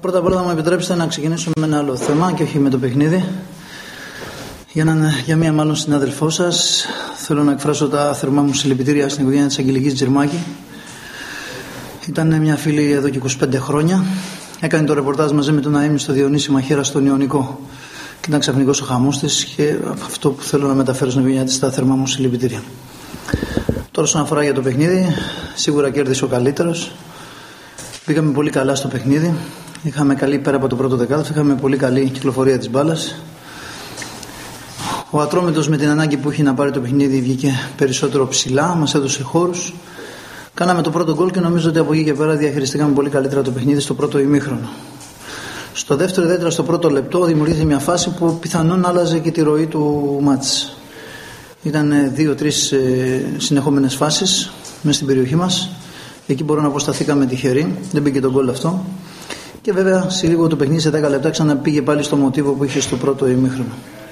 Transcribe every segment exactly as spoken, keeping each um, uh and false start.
Πρώτα απ' όλα θα μου επιτρέψετε να ξεκινήσω με ένα άλλο θέμα και όχι με το παιχνίδι. Για, να, για μία μάλλον συνάδελφό σας, θέλω να εκφράσω τα θερμά μου συλληπιτήρια στην οικογένεια της Αγγελικής Τζιρμάκη. Ήταν μια φίλη εδώ και είκοσι πέντε χρόνια. Έκανε το ρεπορτάζ μαζί με τον Αέμι στο Διονύση Μαχαίρα στον Ιωνικό. Και ήταν ξαφνικός ο χαμός της και αυτό που θέλω να μεταφέρω στην οικογένεια της, τα θερμά μου συλληπιτήρια. Τώρα, όσον αφορά για το παιχνίδι, σίγουρα κέρδισε ο καλύτερος. Πήγαμε πολύ καλά στο παιχνίδι. Είχαμε καλή πέρα από το πρώτο δεκάλεπτο, είχαμε πολύ καλή κυκλοφορία της μπάλας. Ο Ατρόμητος με την ανάγκη που είχε να πάρει το παιχνίδι βγήκε περισσότερο ψηλά, μας έδωσε χώρους. Κάναμε το πρώτο γκολ και νομίζω ότι από εκεί και πέρα διαχειριστήκαμε πολύ καλύτερα το παιχνίδι στο πρώτο ημίχρονο. Στο δεύτερο, ιδιαίτερα στο πρώτο λεπτό, δημιουργήθηκε μια φάση που πιθανόν άλλαζε και τη ροή του μάτς. Ήταν δύο-τρεις συνεχόμενες φάσεις μέσα στην περιοχή μας. Εκεί μπορώ να πω σταθήκαμε τυχεροί, δεν μπήκε το γκολ αυτό. Και βέβαια σε λίγο το παιχνίδι, σε δέκα λεπτά, ξαναπήγε πάλι στο μοτίβο που είχε στο πρώτο ημίχρονο.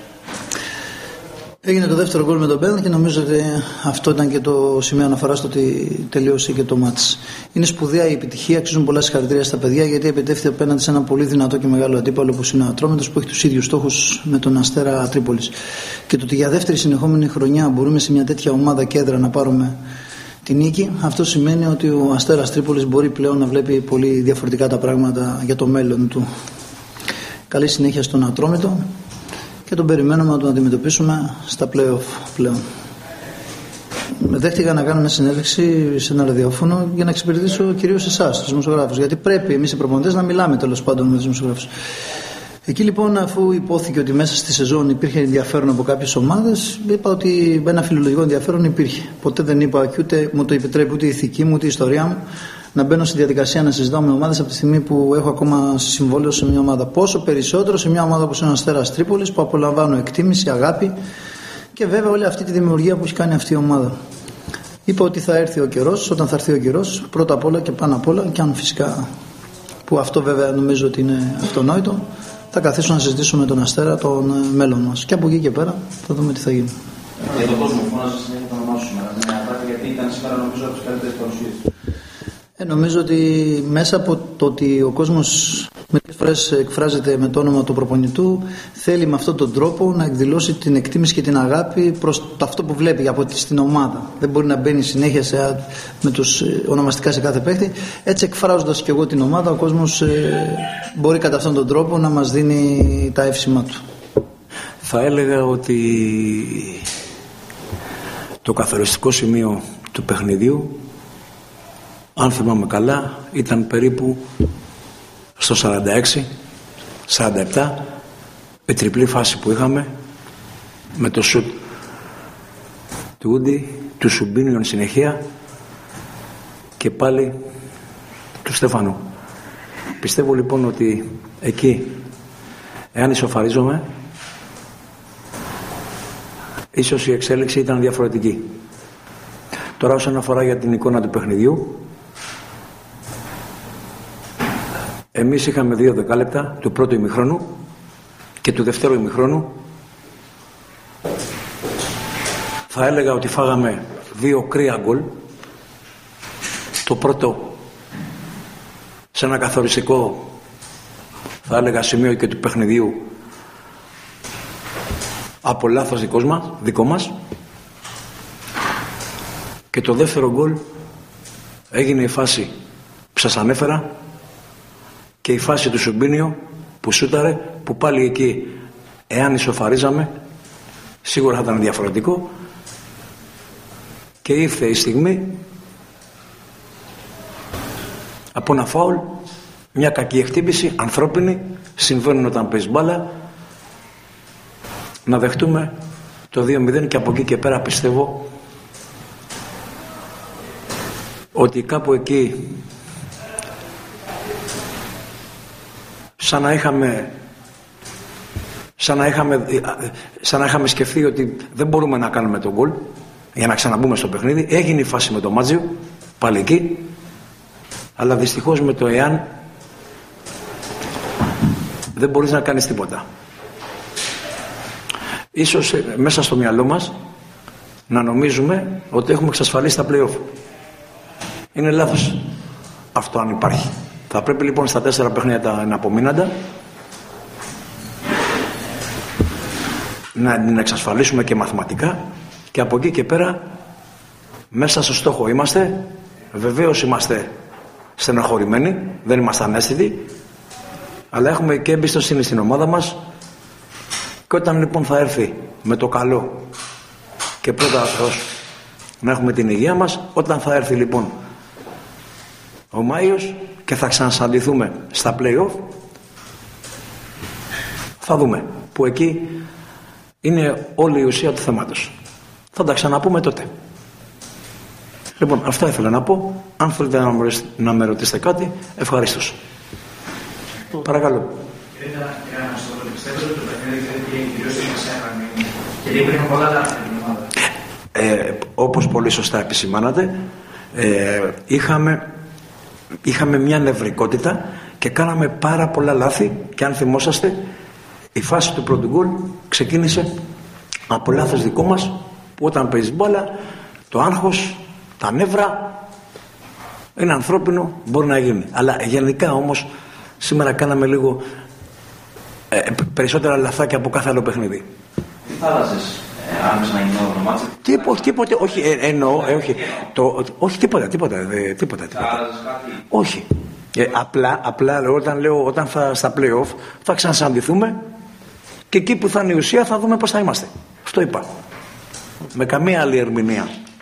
Έγινε το δεύτερο γκολ με τον Μπέλν και νομίζω ότι αυτό ήταν και το σημείο αναφορά στο ότι τελείωσε και το μάτς. Είναι σπουδαία η επιτυχία, αξίζουν πολλά συγχαρητήρια στα παιδιά, γιατί επιτεύχθηκε απέναντι σε ένα πολύ δυνατό και μεγάλο αντίπαλο όπως είναι ο Ατρόμητος, που έχει τους ίδιους στόχους με τον Αστέρα Τρίπολης. Και το ότι για δεύτερη συνεχόμενη χρονιά μπορούμε σε μια τέτοια ομάδα κέντρα να πάρουμε τη νίκη, αυτό σημαίνει ότι ο Αστέρας Τρίπολης μπορεί πλέον να βλέπει πολύ διαφορετικά τα πράγματα για το μέλλον του. Καλή συνέχεια στον Ατρόμητο και τον περιμένουμε να τον αντιμετωπίσουμε στα play-off πλέον. Με δέχτηκα να κάνω μια συνέντευξη σε ένα ραδιόφωνο για να εξυπηρετήσω κυρίως εσάς, τους δημοσιογράφους, γιατί πρέπει εμείς οι προπονητές να μιλάμε τέλος πάντων με τους δημοσιογράφους. Εκεί λοιπόν, αφού υπόθηκε ότι μέσα στη σεζόν υπήρχε ενδιαφέρον από κάποιες ομάδες, είπα ότι ένα φιλολογικό ενδιαφέρον υπήρχε. Ποτέ δεν είπα και ούτε μου το επιτρέπει ούτε η ηθική μου ούτε η ιστορία μου να μπαίνω στη διαδικασία να συζητάω με ομάδες από τη στιγμή που έχω ακόμα συμβόλαιο σε μια ομάδα. Πόσο περισσότερο σε μια ομάδα όπως είναι ο Αστέρας Τρίπολης, που απολαμβάνω εκτίμηση, αγάπη και βέβαια όλη αυτή τη δημιουργία που έχει κάνει αυτή η ομάδα. Είπα ότι θα έρθει ο καιρός, όταν θα έρθει ο καιρός, πρώτα απ' όλα και πάνω απ' όλα, και αν φυσικά, που αυτό βέβαια νομίζω ότι είναι αυτονόητο, θα καθίσω να συζητήσω με τον Αστέρα τον μέλλον μας. Και από εκεί και πέρα θα δούμε τι θα γίνει. Για τον κόσμο που φώναζε συνέχεια το όνομά σου σήμερα, γιατί ήταν σήμερα νομίζω από τις καλύτερες παρουσίες. Ε, νομίζω ότι μέσα από το ότι ο κόσμος μερικές φορές εκφράζεται με το όνομα του προπονητού, θέλει με αυτόν τον τρόπο να εκδηλώσει την εκτίμηση και την αγάπη προς το αυτό που βλέπει από την ομάδα. Δεν μπορεί να μπαίνει συνέχεια σε, με τους ονομαστικά σε κάθε παίκτη. Έτσι, εκφράζοντας και εγώ την ομάδα, ο κόσμος ε, μπορεί κατά αυτόν τον τρόπο να μας δίνει τα εύσημα του. Θα έλεγα ότι το καθοριστικό σημείο του παιχνιδιού, αν θυμάμαι καλά, ήταν περίπου στο σαράντα έξι σαράντα επτά, η τριπλή φάση που είχαμε με το σουτ του Ούντι, του Σουμπίνιου εν συνεχεία και πάλι του Στέφανου. Πιστεύω λοιπόν ότι εκεί, εάν ισοφαρίζομαι, ίσως η εξέλιξη ήταν διαφορετική. Τώρα, όσον αφορά για την εικόνα του παιχνιδιού, εμείς είχαμε δύο δεκάλεπτα του πρώτου ημιχρόνου και του δεύτερου ημιχρόνου. Θα έλεγα ότι φάγαμε δύο κρύα γκολ. Το πρώτο σε ένα καθοριστικό, θα έλεγα, σημείο και του παιχνιδιού από λάθος δικός μας, δικό μας. Και το δεύτερο γκολ έγινε η φάση που σας ανέφερα και η φάση του Σουμπίνιο που σούταρε, που πάλι εκεί, εάν ισοφαρίζαμε, σίγουρα θα ήταν διαφορετικό. Και ήρθε η στιγμή από ένα φάουλ, μια κακή εκτύπηση ανθρώπινη, συμβαίνουν όταν παίζει μπάλα, να δεχτούμε το δύο μηδέν και από εκεί και πέρα πιστεύω ότι κάπου εκεί σαν να είχαμε σαν να είχαμε, σαν να είχαμε σκεφτεί ότι δεν μπορούμε να κάνουμε τον γκολ για να ξαναμπούμε στο παιχνίδι. Έγινε η φάση με το Μάτζιο πάλι εκεί, αλλά δυστυχώς με το εάν δεν μπορείς να κάνεις τίποτα. Ίσως μέσα στο μυαλό μας να νομίζουμε ότι έχουμε εξασφαλίσει τα play-off. Είναι λάθος αυτό, αν υπάρχει. Θα πρέπει λοιπόν στα τέσσερα παιχνίδια να απομείναντα να την εξασφαλίσουμε και μαθηματικά, και από εκεί και πέρα μέσα στο στόχο είμαστε. Βεβαίως είμαστε στενοχωρημένοι, δεν είμαστε ανέστητοι, αλλά έχουμε και εμπιστοσύνη στην ομάδα μας, και όταν λοιπόν θα έρθει με το καλό και πρώτα Θεός να έχουμε την υγεία μας, όταν θα έρθει λοιπόν ο Μάιος και θα ξανασαντηθούμε στα play-off, θα δούμε που εκεί είναι όλη η ουσία του θέματος. Θα τα ξαναπούμε τότε. Λοιπόν, αυτά ήθελα να πω. Αν θέλετε να με, να με ρωτήσετε κάτι, ευχαρίστως. Παρακαλώ. Κύριε Αναστόλου, πιστεύετε ότι το παιχνίδι δεν κυρίως είναι σε αγωνία, γιατί υπήρχαν πολλά λάθη την ομάδα? Ε, όπως πολύ σωστά επισημάνατε, ε, είχαμε, είχαμε μια νευρικότητα και κάναμε πάρα πολλά λάθη, και αν θυμόσαστε, η φάση του πρώτου γκολ ξεκίνησε από λάθος δικό μας, που όταν παίζεις μπάλα, το άγχος, τα νεύρα είναι ανθρώπινο, μπορεί να γίνει. Αλλά γενικά όμως σήμερα κάναμε λίγο ε, περισσότερα λαθάκια από κάθε άλλο παιχνίδι. Τι θα άλλαζες ε, άμεσα να γίνει το μάτσο? Τίποτε, τίποτε, όχι, ε, εννοώ, ε, όχι, το, όχι τίποτα, τίποτα, ε, τίποτα, τίποτα. Θα άλλαζες κάτι? Όχι. Ε, απλά, απλά όταν λέω, όταν θα στα play-off θα ξανασαντηθούμε, και εκεί που θα είναι η ουσία θα δούμε πώς θα είμαστε. Αυτό είπα. Με καμία άλλη ερμηνεία.